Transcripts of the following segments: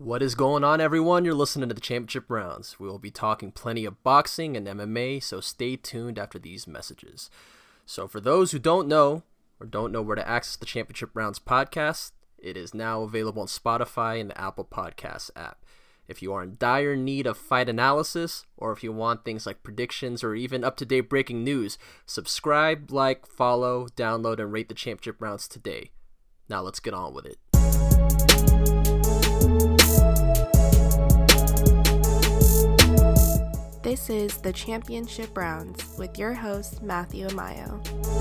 What is going on, everyone? You're listening to the Championship Rounds. We will be talking plenty of boxing and MMA, so stay tuned after these messages. So for those who don't know or don't know where to access the Championship Rounds podcast, it is now available on Spotify and the Apple Podcasts app. If you are in dire need of fight analysis, or if you want things like predictions or even up-to-date breaking news, subscribe, like, follow, download, and rate the Championship Rounds today. Now let's get on with it. This is the Championship Rounds with your host, Matthew Amayo.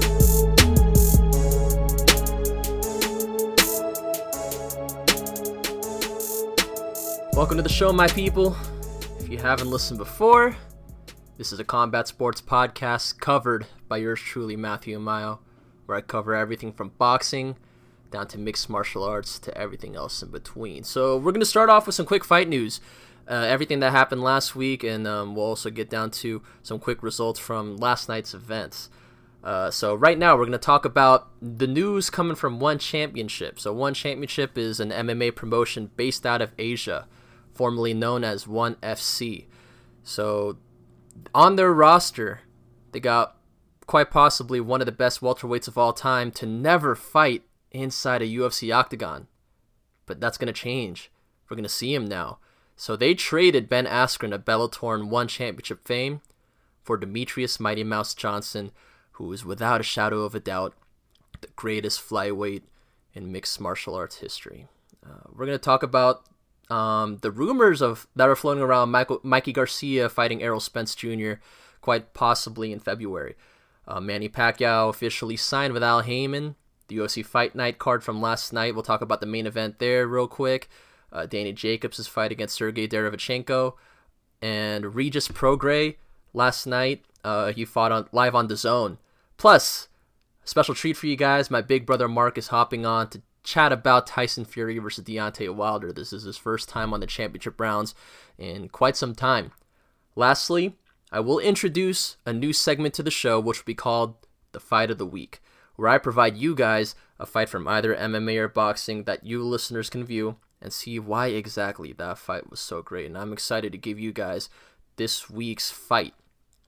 Welcome to the show, my people. If you haven't listened before, this is a combat sports podcast covered by yours truly, Matthew Amayo, where I cover everything from boxing down to mixed martial arts to everything else in between. So we're going to start off with some quick fight news. Everything that happened last week, and we'll also get down to some quick results from last night's events. So right now, we're going to talk about the news coming from One Championship. So One Championship is an MMA promotion based out of Asia, formerly known as One FC. So on their roster, they got quite possibly one of the best welterweights of all time to never fight inside a UFC octagon. But that's going to change. We're going to see him now. So they traded Ben Askren of Bellator and One Championship fame for Demetrius Mighty Mouse Johnson, who is without a shadow of a doubt the greatest flyweight in mixed martial arts history. We're going to talk about the rumors that are floating around Mikey Garcia fighting Errol Spence Jr. quite possibly in February. Manny Pacquiao officially signed with Al Heyman. The UFC Fight Night card from last night. We'll talk about the main event there real quick. Danny Jacobs' fight against Sergey Derevchenko, and Regis Prograis last night. He fought live on DAZN. Plus, a special treat for you guys. My big brother Mark is hopping on to chat about Tyson Fury versus Deontay Wilder. This is his first time on the Championship Rounds in quite some time. Lastly, I will introduce a new segment to the show, which will be called The Fight of the Week, where I provide you guys a fight from either MMA or boxing that you listeners can view and see why exactly that fight was so great. And I'm excited to give you guys this week's fight.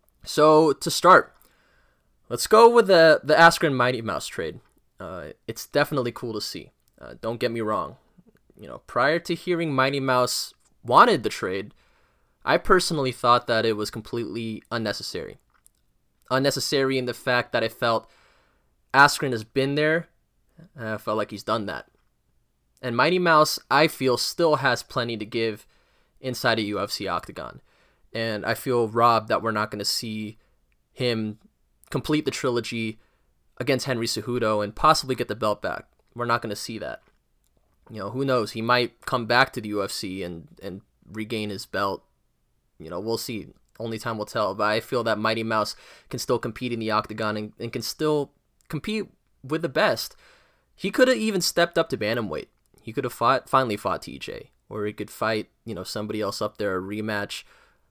So to start, let's go with the Askren Mighty Mouse trade. It's definitely cool to see. Don't get me wrong. Prior to hearing Mighty Mouse wanted the trade, I personally thought that it was completely unnecessary. Unnecessary in the fact that I felt Askren has been there, and I felt like he's done that. And Mighty Mouse, I feel, still has plenty to give inside a UFC octagon. And I feel robbed that we're not going to see him complete the trilogy against Henry Cejudo and possibly get the belt back. We're not going to see that. Who knows? He might come back to the UFC and regain his belt. We'll see. Only time will tell. But I feel that Mighty Mouse can still compete in the octagon and can still compete with the best. He could have even stepped up to bantamweight. He could have finally fought TJ, or he could fight, somebody else up there, a rematch,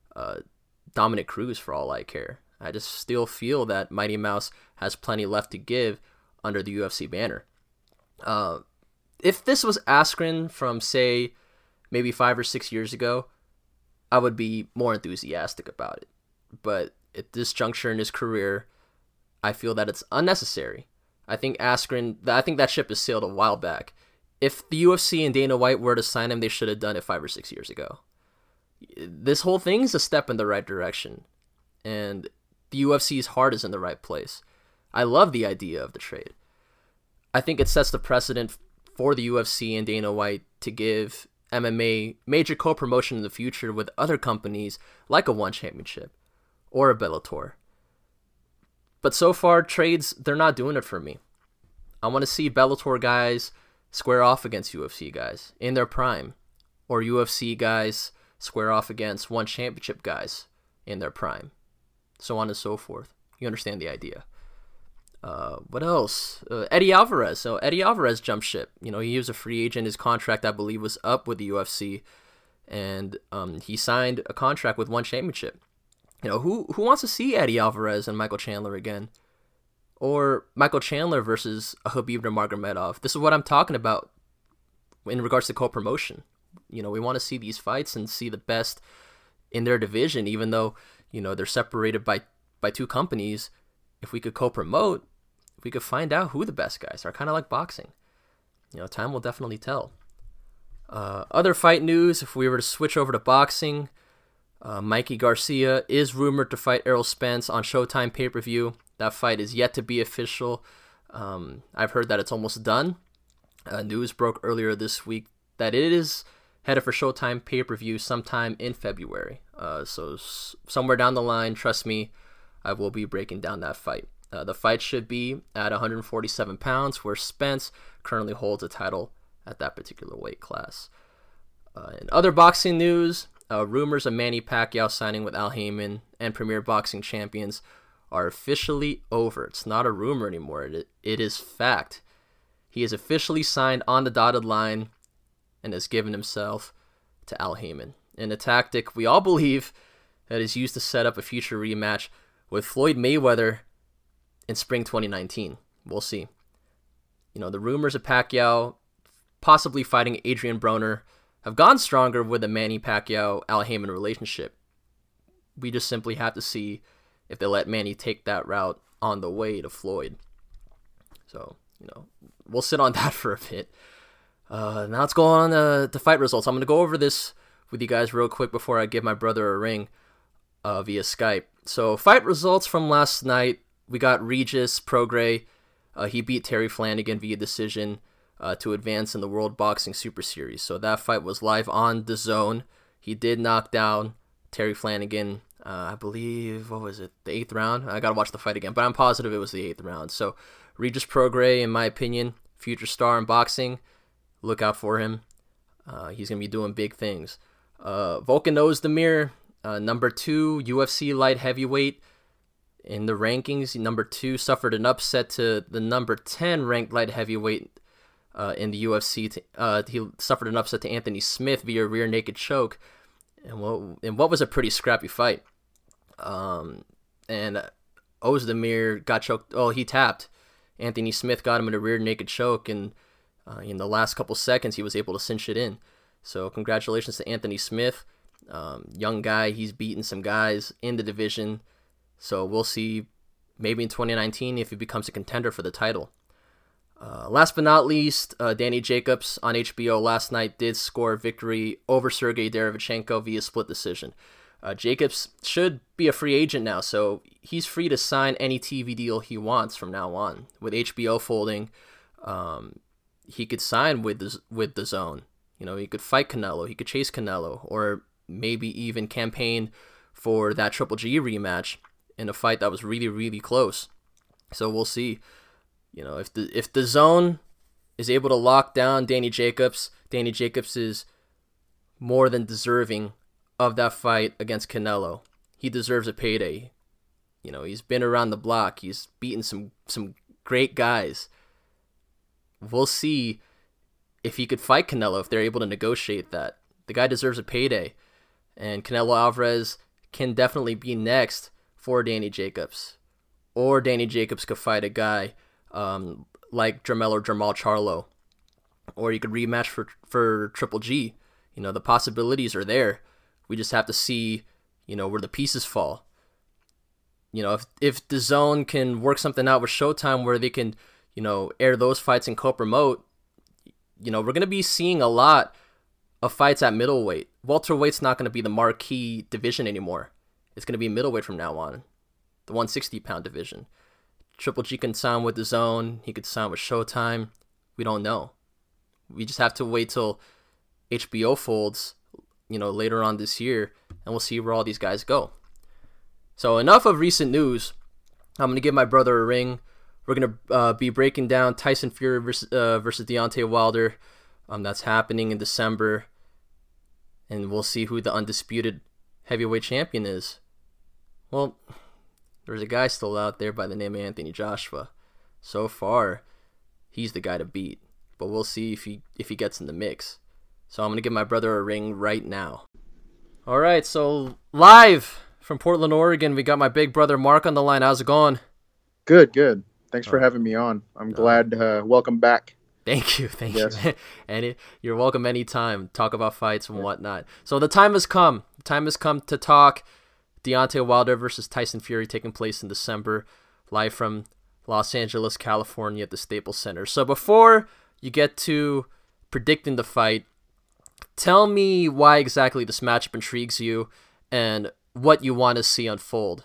Dominic Cruz for all I care. I just still feel that Mighty Mouse has plenty left to give under the UFC banner. If this was Askren from, say, maybe 5 or 6 years ago, I would be more enthusiastic about it. But at this juncture in his career, I feel that it's unnecessary. I think that ship has sailed a while back. If the UFC and Dana White were to sign him, they should have done it 5 or 6 years ago. This whole thing is a step in the right direction, and the UFC's heart is in the right place. I love the idea of the trade. I think it sets the precedent for the UFC and Dana White to give MMA major co-promotion in the future with other companies like a One Championship or a Bellator. But so far, trades, they're not doing it for me. I want to see Bellator guys square off against UFC guys in their prime, or UFC guys square off against One Championship guys in their prime, so on and so forth. You understand the idea. What else? Eddie Alvarez. So Eddie Alvarez jumped ship. He was a free agent. His contract, I believe, was up with the UFC, and he signed a contract with One Championship. Who wants to see Eddie Alvarez and Michael Chandler again? Or Michael Chandler versus a Khabib Nurmagomedov? This is what I'm talking about in regards to co-promotion. We want to see these fights and see the best in their division, even though, they're separated by two companies. If we could co-promote, we could find out who the best guys are, kind of like boxing. Time will definitely tell. Other fight news, if we were to switch over to boxing, Mikey Garcia is rumored to fight Errol Spence on Showtime pay-per-view. That fight is yet to be official. I've heard that it's almost done. News broke earlier this week that it is headed for Showtime pay-per-view sometime in February. So somewhere down the line, trust me, I will be breaking down that fight. The fight should be at 147 pounds, where Spence currently holds a title at that particular weight class. In other boxing news, rumors of Manny Pacquiao signing with Al Haymon and Premier Boxing Champions are officially over. It's not a rumor anymore. It is fact. He is officially signed on the dotted line and has given himself to Al Haymon, in a tactic we all believe that is used to set up a future rematch with Floyd Mayweather in spring 2019. We'll see. The rumors of Pacquiao possibly fighting Adrian Broner have gone stronger with the Manny Pacquiao-Al Haymon relationship. We just simply have to see if they let Manny take that route on the way to Floyd. So, we'll sit on that for a bit. Now let's go on to fight results. I'm going to go over this with you guys real quick before I give my brother a ring via Skype. So, fight results from last night. We got Regis Prograis. He beat Terry Flanagan via decision to advance in the World Boxing Super Series. So that fight was live on DAZN. He did knock down Terry Flanagan, I believe, what was it, the 8th round? I got to watch the fight again, but I'm positive it was the 8th round. So Regis Prograis, in my opinion, future star in boxing. Look out for him. He's going to be doing big things. Volkan Ozdemir, number 2 UFC light heavyweight. In the rankings, number 2 suffered an upset to the number 10 ranked light heavyweight in the UFC. He suffered an upset to Anthony Smith via rear naked choke, and what was a pretty scrappy fight. And Ozdemir got choked. Oh, he tapped. Anthony Smith got him in a rear naked choke, and in the last couple seconds, he was able to cinch it in. So congratulations to Anthony Smith. Young guy, he's beaten some guys in the division. So we'll see maybe in 2019 if he becomes a contender for the title. Last but not least, Danny Jacobs on HBO last night did score a victory over Sergey Derevchenko via split decision. Jacobs should be a free agent now, so he's free to sign any TV deal he wants from now on. With HBO folding, he could sign with DAZN. He could fight Canelo, he could chase Canelo, or maybe even campaign for that Triple G rematch in a fight that was really, really close. So we'll see. If DAZN is able to lock down Danny Jacobs is more than deserving of that fight against Canelo. He deserves a payday. He's been around the block. He's beaten some great guys. We'll see if he could fight Canelo, if they're able to negotiate that. The guy deserves a payday. And Canelo Alvarez can definitely be next for Danny Jacobs. Or Danny Jacobs could fight a guy like Jermell or Jermall Charlo. Or he could rematch for Triple G. The possibilities are there. We just have to see, where the pieces fall. If DAZN can work something out with Showtime where they can, air those fights and co-promote, we're going to be seeing a lot of fights at middleweight. Welterweight's not going to be the marquee division anymore. It's going to be middleweight from now on, the 160-pound division. Triple G can sign with DAZN. He could sign with Showtime. We don't know. We just have to wait till HBO folds, later on this year, and we'll see where all these guys go. So enough of recent news. I'm going to give my brother a ring. We're going to be breaking down Tyson Fury versus Deontay Wilder. That's happening in December. And we'll see who the undisputed heavyweight champion is. Well, there's a guy still out there by the name of Anthony Joshua. So far, he's the guy to beat. But we'll see if he gets in the mix. So I'm going to give my brother a ring right now. All right, so live from Portland, Oregon, we got my big brother Mark on the line. How's it going? Good. Thanks for having me on. I'm glad. Welcome back. Thank you, thank Yes. you. And you're welcome anytime. Talk about fights and whatnot. So the time has come. The time has come to talk Deontay Wilder versus Tyson Fury, taking place in December, live from Los Angeles, California at the Staples Center. So before you get to predicting the fight, tell me why exactly this matchup intrigues you and what you want to see unfold.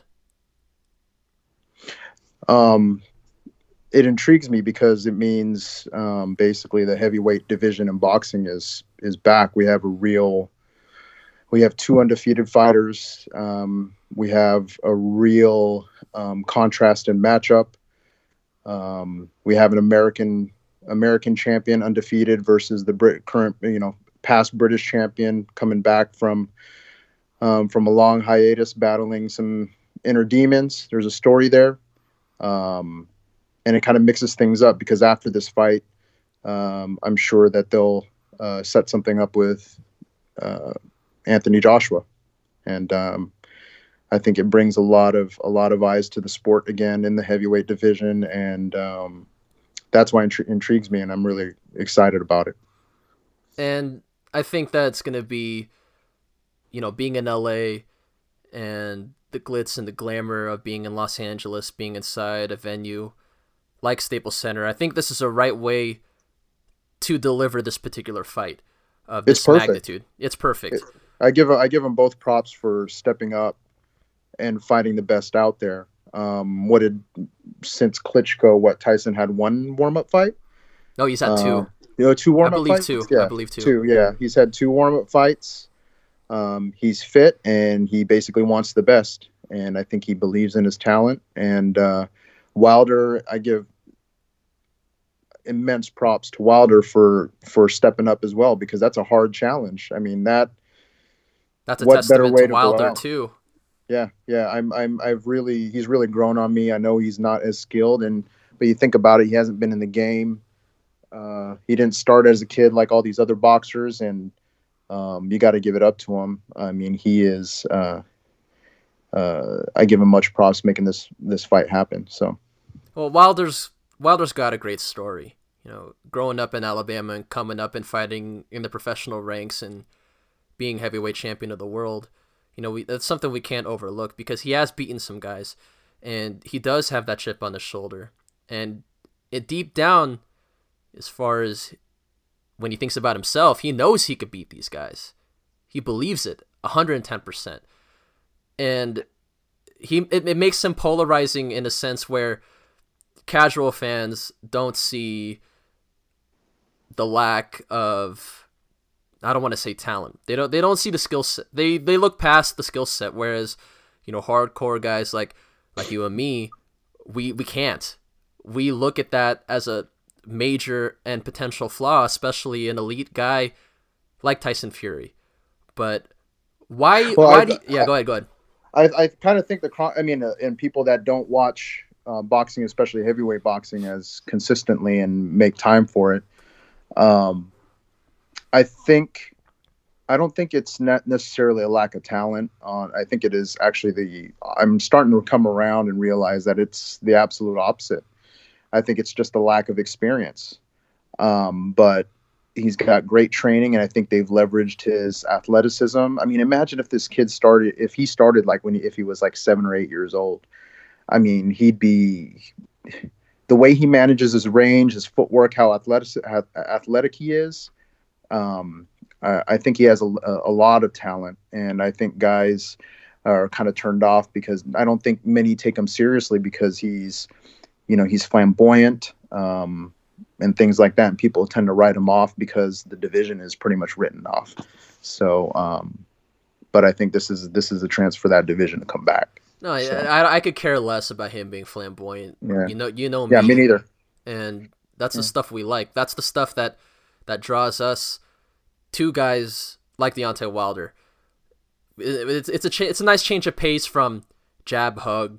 It intrigues me because it means basically the heavyweight division in boxing is back. We have two undefeated fighters. We have a real contrast in matchup. We have an American champion undefeated versus the current, past British champion coming back from a long hiatus, battling some inner demons. There's a story there. And it kind of mixes things up because after this fight, I'm sure that they'll set something up with Anthony Joshua, and I think it brings a lot of eyes to the sport again in the heavyweight division, and that's why it intrigues me, and I'm really excited about it. And I think that's going to be, being in LA and the glitz and the glamour of being in Los Angeles, being inside a venue like Staples Center. I think this is a right way to deliver this particular fight of this magnitude. It's perfect. I give them both props for stepping up and fighting the best out there. Since Klitschko, Tyson had one warm-up fight? No, he's had two. 2 warm-up fights? I believe two. Two, yeah. He's had 2 warm-up fights. He's fit, and he basically wants the best. And I think he believes in his talent. And Wilder, I give immense props to Wilder for stepping up as well, because that's a hard challenge. I mean, that's a testament to Wilder too. Yeah. He's really grown on me. I know he's not as skilled, but you think about it, he hasn't been in the game. He didn't start as a kid like all these other boxers, and you got to give it up to him. I mean, he is. I give him much props making this fight happen. So, well, Wilder's got a great story. Growing up in Alabama and coming up and fighting in the professional ranks and being heavyweight champion of the world. That's something we can't overlook, because he has beaten some guys, and he does have that chip on his shoulder. And deep down, as far as when he thinks about himself, he knows he could beat these guys. He believes it 110%. And it makes him polarizing in a sense where casual fans don't see the lack of, I don't want to say talent. They don't see the skill set. They look past the skill set, whereas hardcore guys like you and me, we can't. We look at that as a major and potential flaw, especially an elite guy like Tyson Fury. But why? Go ahead. I kind of think and people that don't watch boxing, especially heavyweight boxing, as consistently and make time for it. I don't think it's not necessarily a lack of talent. I think it is actually I'm starting to come around and realize that it's the absolute opposite. I think it's just a lack of experience. But he's got great training, and I think they've leveraged his athleticism. I mean, imagine if this kid started if he was like 7 or 8 years old. I mean, he'd be the way he manages his range, his footwork, how athletic he is. I think he has a lot of talent, and I think guys are kind of turned off because I don't think many take him seriously because he's flamboyant and things like that, and people tend to write him off because the division is pretty much written off. So, but I think this is a chance for that division to come back. No, so. I could care less about him being flamboyant. Yeah. You know me. Yeah, me neither. And that's the stuff we like. That's the stuff that draws us to guys like Deontay Wilder. It's a nice change of pace from jab hug,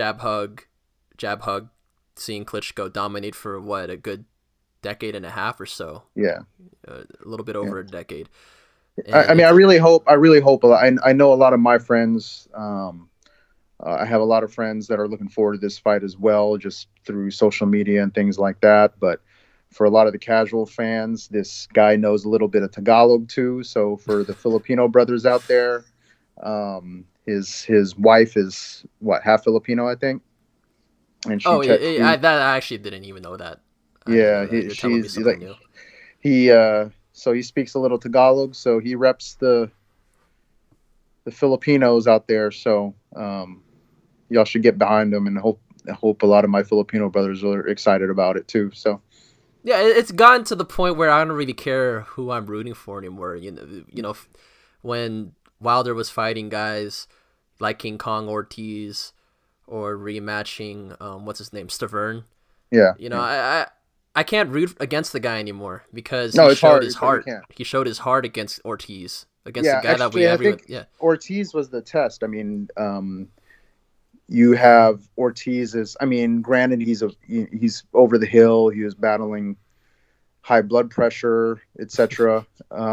seeing Klitschko dominate for a good decade and a half or so. Yeah, a little bit over a decade. I really hope. I know a lot of my friends. I have a lot of friends that are looking forward to this fight as well, just through social media and things like that. But for a lot of the casual fans, this guy knows a little bit of Tagalog too. So for the Filipino brothers out there, his wife is what, half Filipino, I think, and I actually didn't even know that. Yeah, You're telling me something new. So he speaks a little Tagalog, so he reps the Filipinos out there. So y'all should get behind him, and hope a lot of my Filipino brothers are excited about it too. So yeah, it's gotten to the point where I don't really care who I'm rooting for anymore. When Wilder was fighting guys like King Kong Ortiz or rematching what's his name, Stavern. Yeah, I can't root against the guy anymore because he showed his heart. He showed his heart against Ortiz, against the guy that we everyone. Yeah, Ortiz was the test. I mean, you have Ortiz as, I mean, granted he's over the hill. He was battling high blood pressure, etc.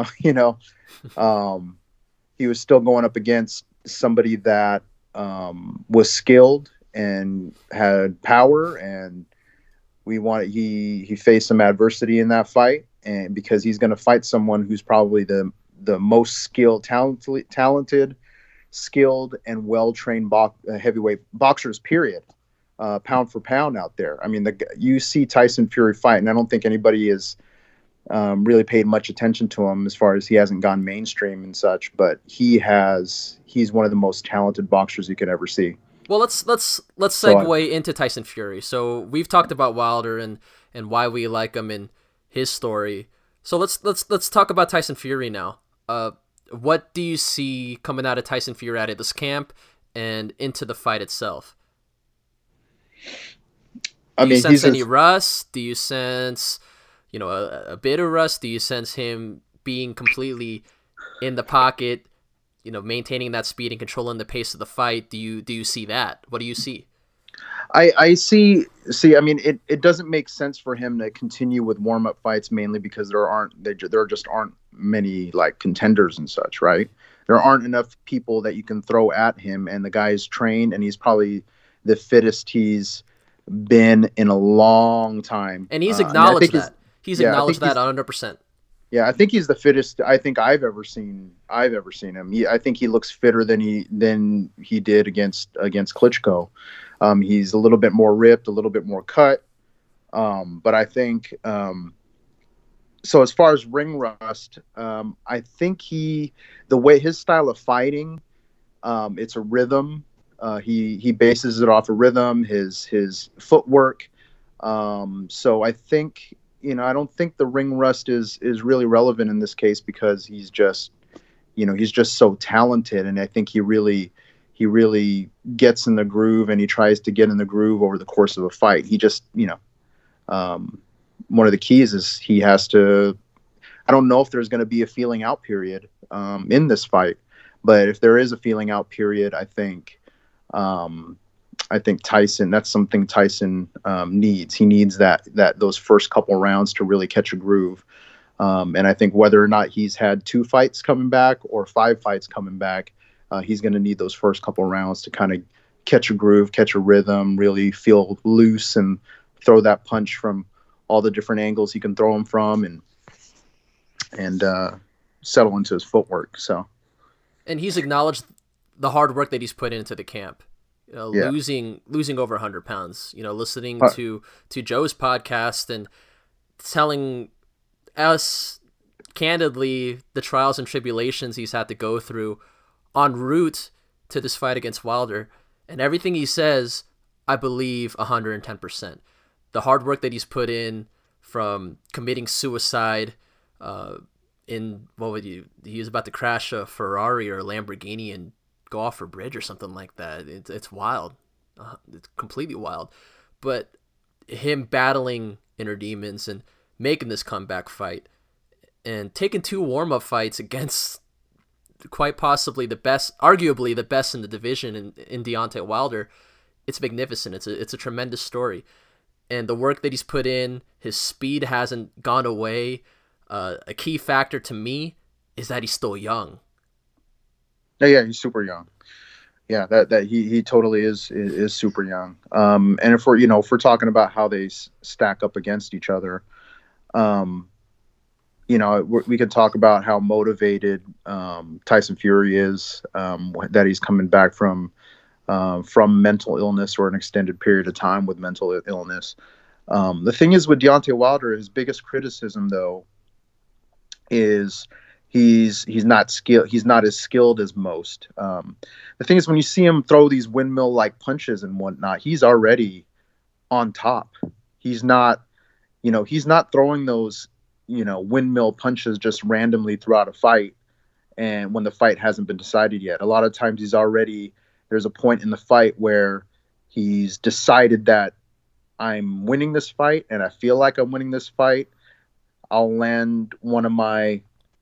He was still going up against somebody that was skilled and had power, and he faced some adversity in that fight, and because he's going to fight someone who's probably the most skilled, talented, skilled, and well-trained heavyweight boxers, period, pound for pound out there. I mean, you see Tyson Fury fight, and I don't think anybody has really paid much attention to him as far as he hasn't gone mainstream and such, but he's one of the most talented boxers you could ever see. Well, let's segue into Tyson Fury. So we've talked about Wilder and why we like him and his story. So let's talk about Tyson Fury now. What do you see coming out of Tyson Fury out of this camp and into the fight itself? Do you sense any rust? Do you sense a bit of rust? Do you sense him being completely in the pocket? Maintaining that speed and controlling the pace of the fight. Do you see that? What do you see? I see. I mean, it doesn't make sense for him to continue with warm-up fights, mainly because there just aren't many like contenders and such, right? There aren't enough people that you can throw at him, and the guy is trained, and he's probably the fittest he's been in a long time. And he's acknowledged that. He's acknowledged that 100%. Yeah, I think he's the fittest I think I've ever seen him. I think he looks fitter than he did against Klitschko. He's a little bit more ripped, a little bit more cut. But I think so as far as ring rust, I think the way his style of fighting, it's a rhythm. He bases it off a rhythm, his footwork. So I think, I don't think the ring rust is really relevant in this case because he's just so talented, and I think he really gets in the groove, and he tries to get in the groove over the course of a fight. He just, one of the keys is he has to. I don't know if there's going to be a feeling out period in this fight, but if there is a feeling out period, I think Tyson, that's something Tyson needs. He needs those first couple rounds to really catch a groove. And I think whether or not he's had 2 fights coming back or 5 fights coming back, he's going to need those first couple rounds to kind of catch a groove, catch a rhythm, really feel loose and throw that punch from all the different angles he can throw him from, and settle into his footwork. So, and he's acknowledged the hard work that he's put into the camp. Losing over 100 pounds, listening to Joe's podcast and telling us candidly the trials and tribulations he's had to go through en route to this fight against Wilder, and everything he says, I believe 110%. The hard work that he's put in, from committing suicide he was about to crash a Ferrari or a Lamborghini and go off a bridge or something like that. It's wild. It's completely wild. But him battling inner demons and making this comeback fight and taking 2 warm-up fights against quite possibly arguably the best in the division in Deontay Wilder, it's magnificent. It's a tremendous story. And the work that he's put in, his speed hasn't gone away. A key factor to me is that he's still young. Yeah, he's super young. Yeah, that he totally is super young. And if we're talking about how they stack up against each other, Um, we could talk about how motivated Tyson Fury is, that he's coming back from mental illness or an extended period of time with mental illness. The thing is with Deontay Wilder, his biggest criticism though is he's not skilled. He's not as skilled as most. The thing is when you see him throw these windmill like punches and whatnot, he's already on top. He's not, he's not throwing those, windmill punches just randomly throughout a fight. And when the fight hasn't been decided yet, a lot of times there's a point in the fight where he's decided that I'm winning this fight and I feel like I'm winning this fight. I'll land one of my,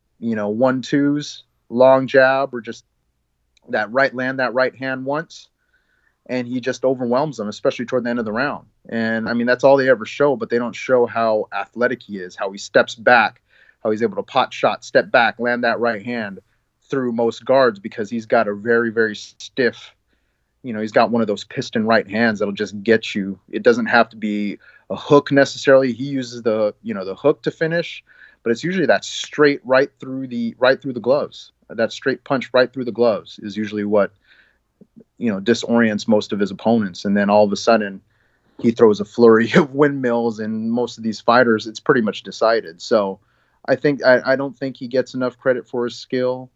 1-2s, long jab, or just land that right hand once. And he just overwhelms them, especially toward the end of the round. And I mean, that's all they ever show, but they don't show how athletic he is, how he steps back, how he's able to pot shot, step back, land that right hand through most guards, because he's got a very, very stiff, he's got one of those piston right hands that'll just get you. It doesn't have to be a hook necessarily. He uses the hook to finish, but it's usually that straight right through the gloves. That straight punch right through the gloves is usually what disorients most of his opponents. And then all of a sudden he throws a flurry of windmills, and most of these fighters, it's pretty much decided. So I don't think he gets enough credit for his skill.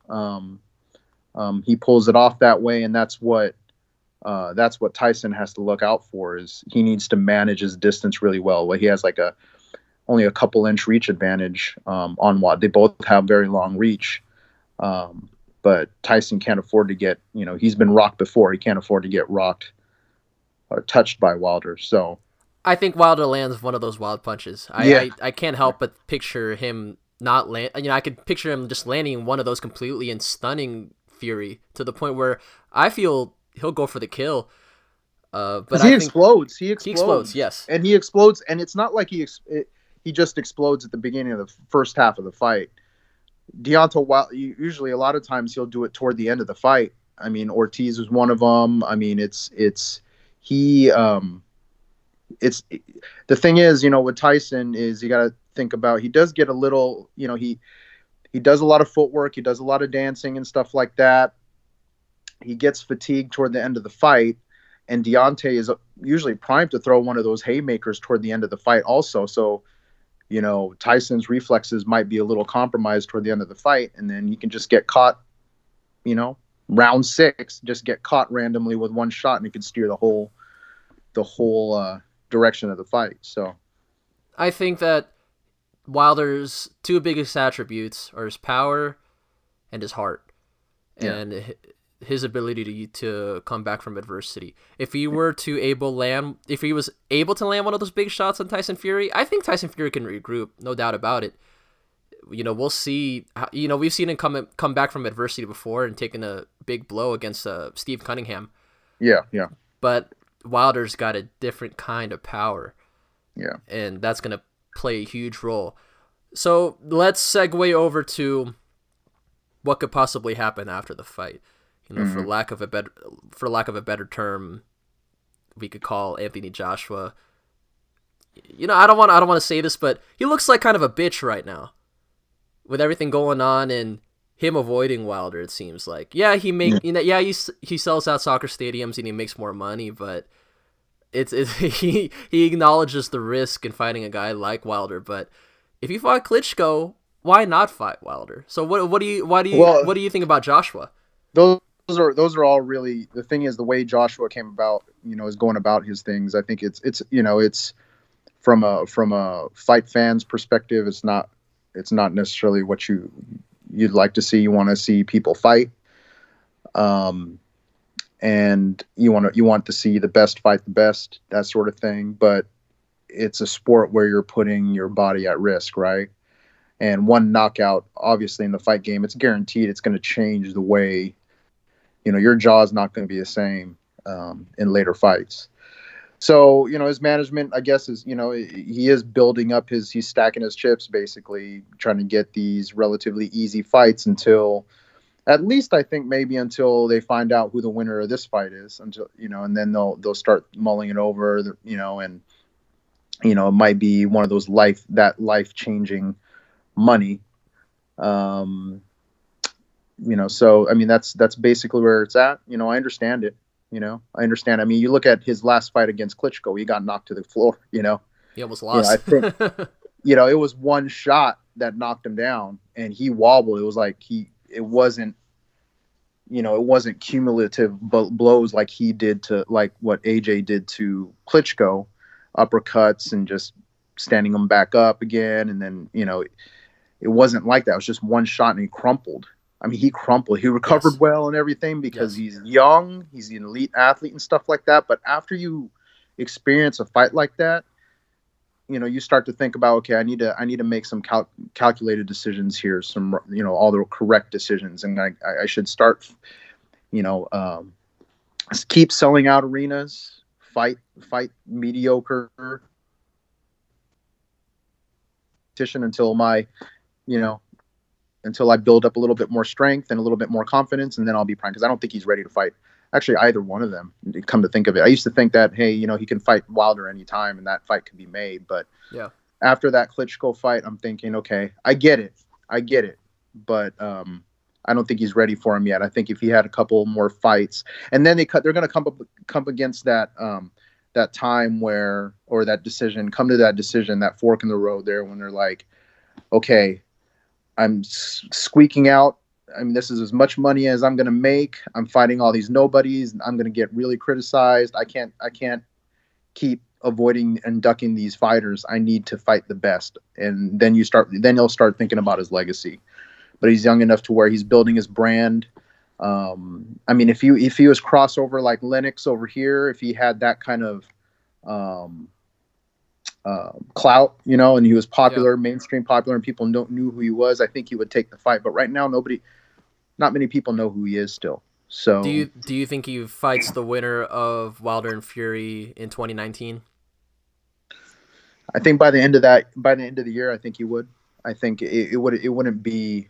He pulls it off that way, and that's what Tyson has to look out for. Is he needs to manage his distance really well. He has like only a couple inch reach advantage on Watt. They both have very long reach. But Tyson can't afford to get, he's been rocked before. He can't afford to get rocked or touched by Wilder. So I think Wilder lands one of those wild punches. I can't help but picture him not land. I could picture him just landing one of those completely and stunning Fury to the point where I feel he'll go for the kill. But he explodes. He explodes. Yes, and he explodes, and it's not like he just explodes at the beginning of the first half of the fight. Deontay Wilder, usually a lot of times he'll do it toward the end of the fight. I mean, Ortiz was one of them. I mean, it's the thing is, with Tyson is you got to think about, he does get a little, he does a lot of footwork. He does a lot of dancing and stuff like that. He gets fatigued toward the end of the fight, and Deontay is usually primed to throw one of those haymakers toward the end of the fight also. So, Tyson's reflexes might be a little compromised toward the end of the fight, and then he can just get caught, round 6, just get caught randomly with one shot, and it could steer the whole direction of the fight. So I think that Wilder's two biggest attributes are his power and his heart, and his ability to come back from adversity. If he was able to land one of those big shots on Tyson Fury, I think Tyson Fury can regroup, no doubt about it. We'll see. We've seen him come back from adversity before and taking a big blow against Steve Cunningham. Yeah. But Wilder's got a different kind of power. Yeah. And that's going to play a huge role. So let's segue over to what could possibly happen after the fight. For lack of a better term, we could call Anthony Joshua. I don't want to say this, but he looks like kind of a bitch right now, with everything going on and him avoiding Wilder. It seems like, he sells out soccer stadiums and he makes more money, but he acknowledges the risk in fighting a guy like Wilder. But if you fought Klitschko, why not fight Wilder? So what do you think about Joshua? Those are all really, the thing is, the way Joshua came about, is going about his things. I think it's from a fight fan's perspective, it's not necessarily what you'd like to see. You want to see people fight, and you want to see the best fight the best, that sort of thing. But it's a sport where you're putting your body at risk, right? And one knockout, obviously, in the fight game, it's guaranteed it's going to change the way. Your jaw is not going to be the same in later fights. So, his management, I guess, is, he is building up he's stacking his chips, basically trying to get these relatively easy fights until, at least I think maybe until they find out who the winner of this fight is, and then they'll start mulling it over, and it might be one of those life-changing money. So I mean, that's basically where it's at. I understand it. I understand. I mean, you look at his last fight against Klitschko, he got knocked to the floor. He almost lost. I think, it was one shot that knocked him down, and he wobbled. It was like it wasn't cumulative blows like he did to, like what AJ did to Klitschko, uppercuts and just standing him back up again. And then, it wasn't like that. It was just one shot and he crumpled. I mean, he crumpled. He recovered well and everything because he's young. He's an elite athlete and stuff like that. But after you experience a fight like that, you start to think about, okay, I need to make some calculated decisions here, some, all the correct decisions. And I should start, keep selling out arenas, fight mediocre competition until until I build up a little bit more strength and a little bit more confidence, and then I'll be prime, because I don't think he's ready to fight actually either one of them, come to think of it. I used to think that, hey, he can fight Wilder anytime and that fight could be made. But after that Klitschko fight, I'm thinking, okay, I get it. But I don't think he's ready for him yet. I think if he had a couple more fights, and then they're going to come against that time where, or that decision, that fork in the road there, when they're like, okay, I'm squeaking out. I mean, this is as much money as I'm going to make. I'm fighting all these nobodies. I'm going to get really criticized. I can't keep avoiding and ducking these fighters. I need to fight the best. And then you'll start thinking about his legacy. But he's young enough to where he's building his brand. I mean, if he was crossover like Lennox over here, if he had that kind of clout, and he was popular, mainstream popular, and people knew who he was, I think he would take the fight. But right now, not many people know who he is still. So do you think he fights the winner of Wilder and Fury in 2019? I think by the end of the year, I think he would. I think it wouldn't be,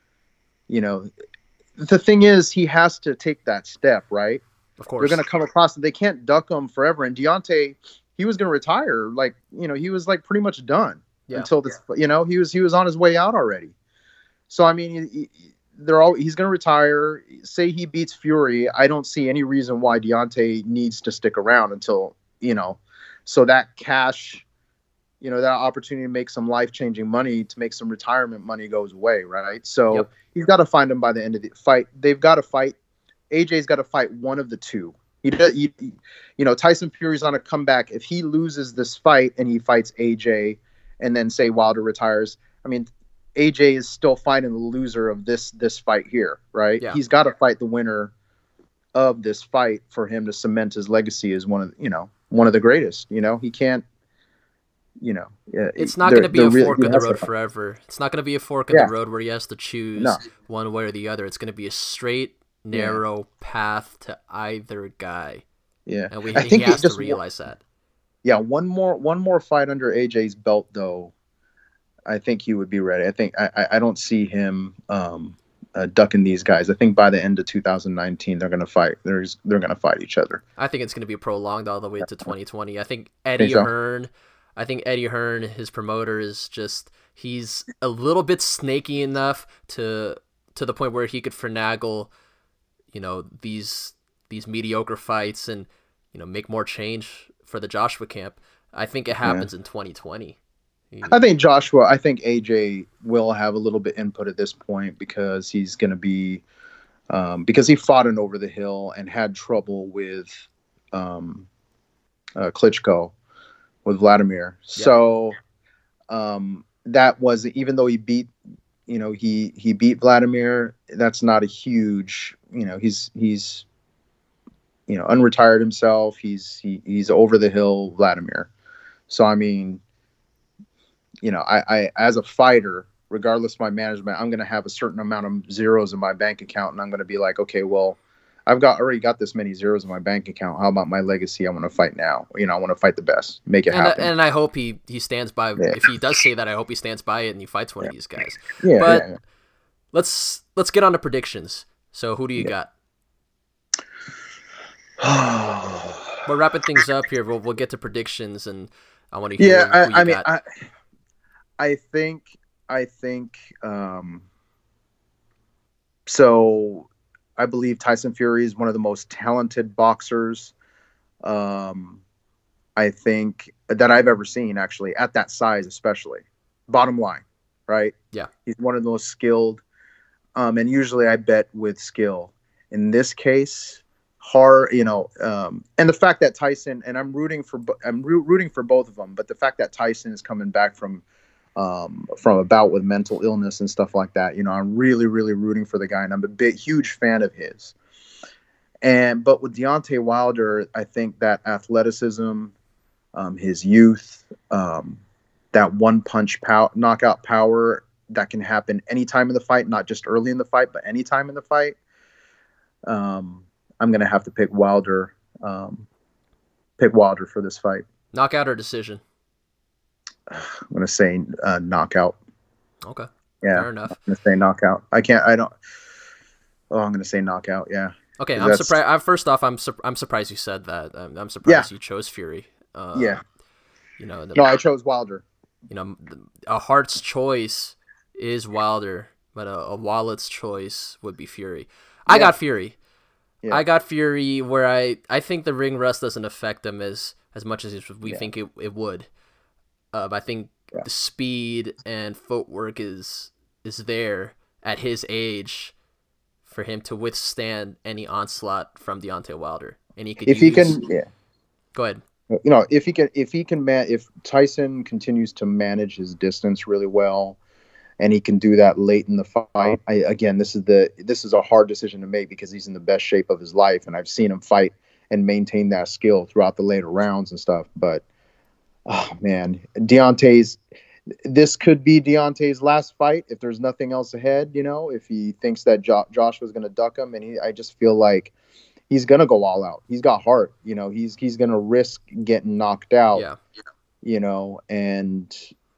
the thing is, he has to take that step, right? Of course. They're going to come across it. They can't duck him forever. And Deontay, he was going to retire. Like, he was like pretty much done until this, he was on his way out already. So, I mean, he's going to retire. Say he beats Fury. I don't see any reason why Deontay needs to stick around until, so that cash, that opportunity to make some life-changing money, to make some retirement money goes away, right? So he's got to find him by the end of the fight. They've got to fight. AJ's got to fight one of the two. Tyson Fury's on a comeback. If he loses this fight and he fights AJ, and then say Wilder retires, I mean, AJ is still fighting the loser of this fight here, right? Yeah. He's got to fight the winner of this fight for him to cement his legacy as one of the greatest. He can't. It's not going to be a fork in the road forever. It's not going to be a fork in the road where he has to choose one way or the other. It's going to be a straight, narrow path to either guy. Yeah, and I think he has to realize that. Yeah, one more fight under AJ's belt, though. I think he would be ready. I think I don't see him ducking these guys. I think by the end of 2019, they're going to fight. They're going to fight each other. I think it's going to be prolonged all the way to 2020. I think Eddie Hearn. I think Eddie Hearn, his promoter, he's a little bit snaky enough to the point where he could finagle, these mediocre fights and, make more change for the Joshua camp. I think it happens in 2020. I think AJ will have a little bit input at this point, because he's going to be, because he fought in Over the Hill and had trouble with Klitschko, with Vladimir. Yeah. So that was, even though he beat, he beat Vladimir, that's not a huge, he's unretired himself. He's Over the Hill Vladimir. So, I mean, I as a fighter, regardless of my management, I'm going to have a certain amount of zeros in my bank account, and I'm going to be like, okay, well, I've already got this many zeros in my bank account. How about my legacy? I want to fight now. I want to fight the best, make it happen. And I hope he stands by. Yeah. If he does say that, I hope he stands by it and he fights one of these guys. Yeah, but let's get on to predictions. So who do you got? We're wrapping things up here. We'll get to predictions, and I want to hear who you got. I think so I believe Tyson Fury is one of the most talented boxers I think that I've ever seen, actually, at that size, especially. Bottom line, right? Yeah. He's one of the most skilled. And usually I bet with skill. In this case, and the fact that Tyson, and I'm rooting for both of them, but the fact that Tyson is coming back from a bout with mental illness and stuff like that, I'm really, really rooting for the guy, and I'm a huge fan of his. But with Deontay Wilder, I think that athleticism, his youth, that one punch knockout power that can happen anytime in the fight, not just early in the fight, but anytime in the fight. I'm going to have to pick Wilder for this fight. Knockout or decision? I'm going to say knockout. Okay. Yeah. Fair enough. I'm going to say knockout. I'm going to say knockout. Yeah. Okay. I'm surprised. First off, I'm surprised you said that. I'm surprised you chose Fury. Yeah. No, I chose Wilder. A heart's choice is Wilder, but a wallet's choice would be Fury. I got Fury. Yeah. I got Fury where I think the ring rust doesn't affect him as much as we think it would. I think the speed and footwork is there at his age for him to withstand any onslaught from Deontay Wilder, and he could. Go ahead. If Tyson continues to manage his distance really well, and he can do that late in the fight, this is a hard decision to make because he's in the best shape of his life, and I've seen him fight and maintain that skill throughout the later rounds and stuff. But oh man, this could be Deontay's last fight if there's nothing else ahead. If he thinks that Josh was going to duck him, and I just feel like he's going to go all out. He's got heart. He's going to risk getting knocked out. Yeah. And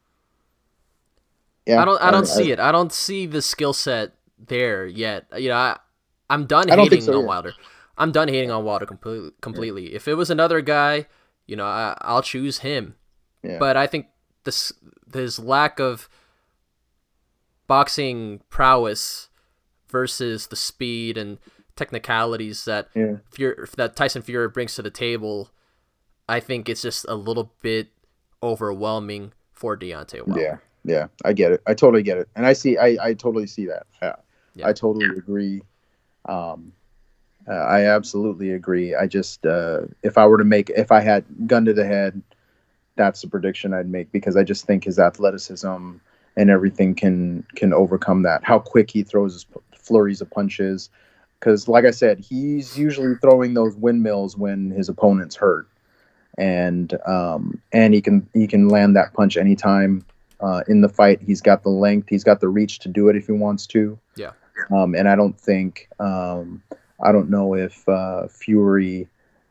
yeah, I don't see it. I don't see the skill set there yet. I'm done hating on Wilder. I'm done hating on Wilder completely. Yeah. If it was another guy, I'll choose him. Yeah. But I think his lack of boxing prowess versus the speed and technicalities that Tyson Fury brings to the table, I think it's just a little bit overwhelming for Deontay Wilder. Yeah, I get it. I totally get it, and I totally see that. Yeah. I totally agree. I absolutely agree. I just if I had gun to the head, that's the prediction I'd make, because I just think his athleticism and everything can overcome that. How quick he throws his flurries of punches. Because, like I said, he's usually throwing those windmills when his opponent's hurt, and he can land that punch anytime in the fight. He's got the length, he's got the reach to do it if he wants to. Yeah. And I don't think I don't know if Fury,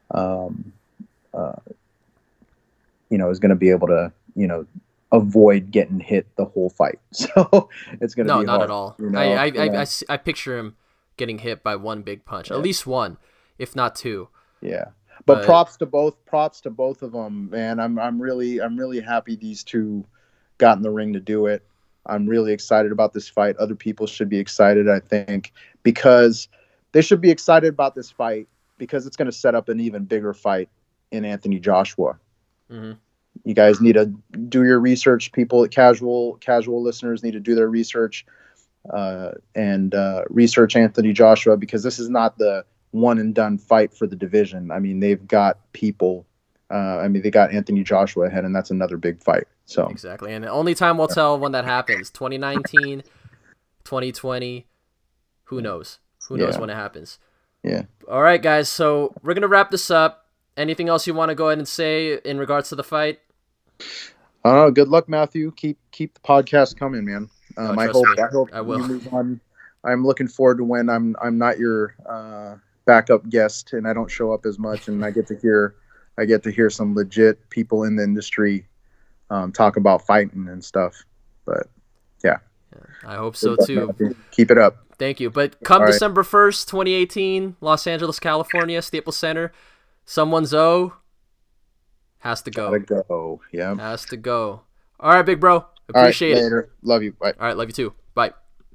is going to be able to avoid getting hit the whole fight. So it's going to be not hard, at all. I picture him getting hit by one big punch, at least one, if not two. Yeah, but props to both of them, man. I'm really happy these two got in the ring to do it. I'm really excited about this fight. Other people should be excited, I think, because they should be excited about this fight because it's going to set up an even bigger fight in Anthony Joshua. Mm-hmm. You guys need to do your research. People, casual listeners need to do their research. And research Anthony Joshua, because this is not the one and done fight for the division. I mean, they've got people. They got Anthony Joshua ahead, and that's another big fight. So exactly, and only time will tell when that happens. 2019, 2020, who knows? Who knows when it happens? Yeah. All right, guys. So we're gonna wrap this up. Anything else you want to go ahead and say in regards to the fight? Good luck, Matthew. Keep the podcast coming, man. I hope I will. You move on. I'm looking forward to when I'm not your backup guest and I don't show up as much, and I get to hear some legit people in the industry talk about fighting and stuff. But yeah, I hope so too. Matthew. Keep it up. Thank you. But come December 1st, 2018, Los Angeles, California, Staples Center, someone's Has to go. Gotta go. Yeah. Has to go. All right, big bro. All Appreciate right, it. later. Love you. Bye. All right, love you too. Bye.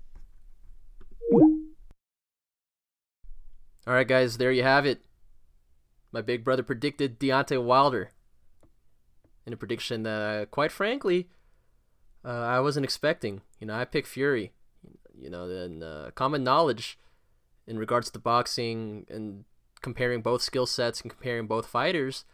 All right, guys, there you have it. My big brother predicted Deontay Wilder in a prediction that, quite frankly, I wasn't expecting. I picked Fury. Then common knowledge in regards to boxing and comparing both skill sets and comparing both fighters.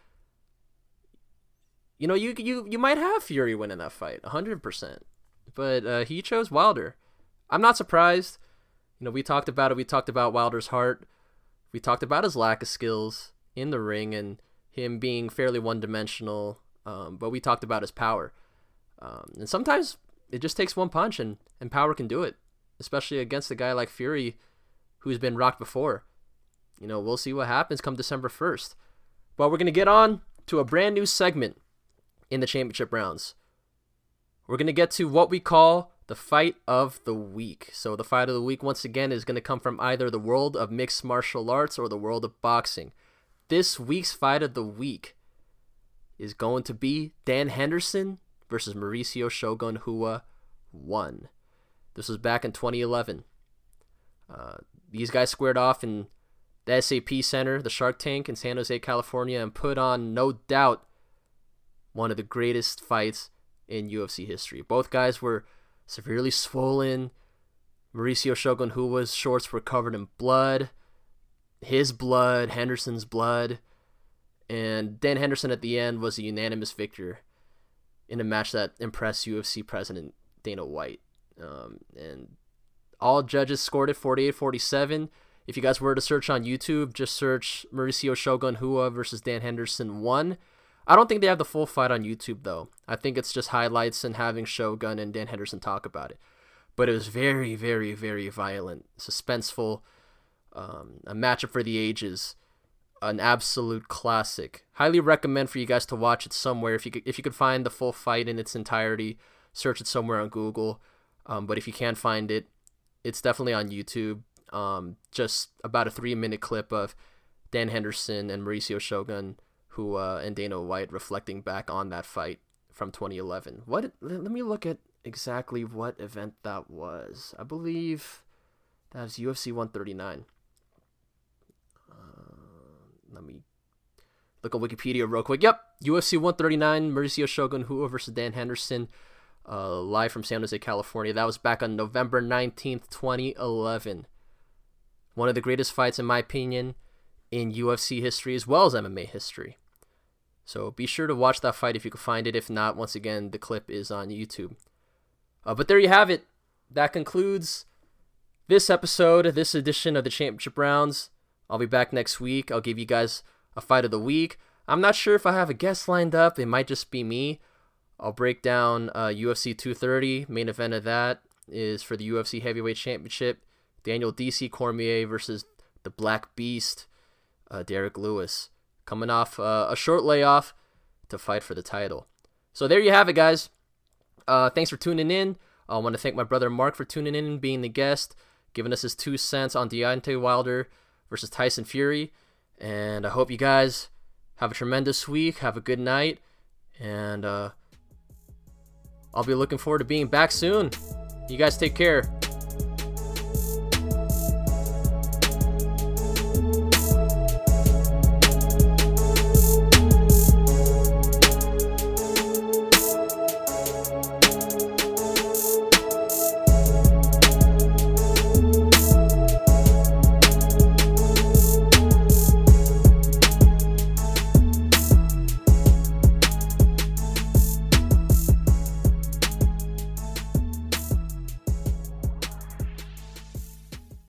You might have Fury winning that fight, 100%. But he chose Wilder. I'm not surprised. We talked about it. We talked about Wilder's heart. We talked about his lack of skills in the ring and him being fairly one-dimensional. But we talked about his power. And sometimes it just takes one punch and power can do it, especially against a guy like Fury who's been rocked before. We'll see what happens come December 1st. But we're going to get on to a brand new segment in the championship rounds. We're going to get to what we call the fight of the week. So the fight of the week, once again, is going to come from either the world of mixed martial arts or the world of boxing. This week's fight of the week is going to be Dan Henderson versus Mauricio Shogun Rua 1. This was back in 2011. These guys squared off in the SAP Center, the Shark Tank in San Jose, California, and put on, no doubt, one of the greatest fights in UFC history. Both guys were severely swollen. Mauricio Shogun Rua's shorts were covered in blood. His blood, Henderson's blood. And Dan Henderson at the end was a unanimous victor in a match that impressed UFC president Dana White. And all judges scored it 48-47. If you guys were to search on YouTube, just search Mauricio Shogun Rua versus Dan Henderson 1. I don't think they have the full fight on YouTube, though. I think it's just highlights and having Shogun and Dan Henderson talk about it. But it was very, very, very violent, suspenseful, a matchup for the ages, an absolute classic. Highly recommend for you guys to watch it somewhere. If you could find the full fight in its entirety, search it somewhere on Google. But if you can't find it, it's definitely on YouTube. Just about a 3-minute clip of Dan Henderson and Mauricio Shogun Rua and Dana White reflecting back on that fight from 2011. Let me look at exactly what event that was. I believe that was UFC 139. Let me look on Wikipedia real quick. Yep, UFC 139, Mauricio Shogun Rua versus Dan Henderson, live from San Jose, California. That was back on November 19th, 2011. One of the greatest fights, in my opinion, in UFC history as well as MMA history. So be sure to watch that fight if you can find it. If not, once again, the clip is on YouTube. But there you have it. That concludes this episode, this edition of the Championship Rounds. I'll be back next week. I'll give you guys a fight of the week. I'm not sure if I have a guest lined up. It might just be me. I'll break down UFC 230. Main event of that is for the UFC Heavyweight Championship. Daniel DC Cormier versus the Black Beast, Derek Lewis. Coming off a short layoff to fight for the title. So there you have it, guys. Thanks for tuning in. I want to thank my brother Mark for tuning in and being the guest, giving us his 2 cents on Deontay Wilder versus Tyson Fury. And I hope you guys have a tremendous week. Have a good night. And I'll be looking forward to being back soon. You guys take care.